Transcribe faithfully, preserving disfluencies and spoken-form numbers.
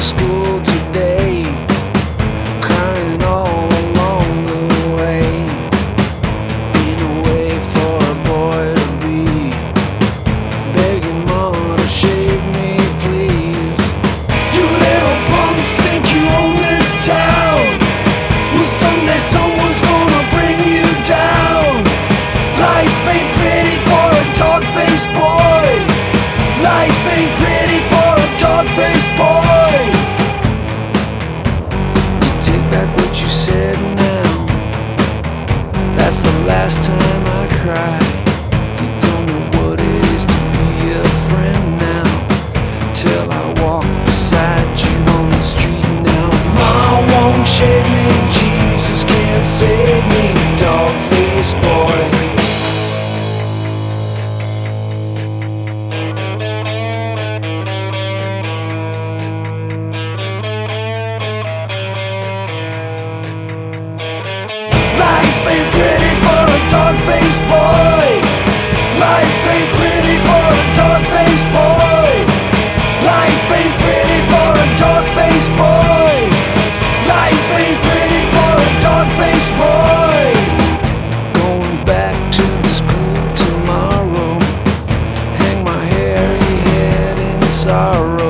school today, crying all along the way, been away for a boy to be, begging mama to shave me, please. You little punks think you own this town. Well, someday someone's gonna bring you down. Life ain't pretty for a dog-faced boy. Life ain't pretty for a dog-faced boy. You take back what you said now. That's the last time I cry. You don't know what it is to be a friend now, till I walk beside you on the street now. Mom won't shave me, Jesus can't save me, dog-faced boy. Life ain't pretty for a dog-faced boy. Life ain't pretty for a dog-faced boy. Life ain't pretty for a dog-faced boy. Life ain't pretty for a dog-faced boy. Going back to the school tomorrow, hang my hairy head in sorrow.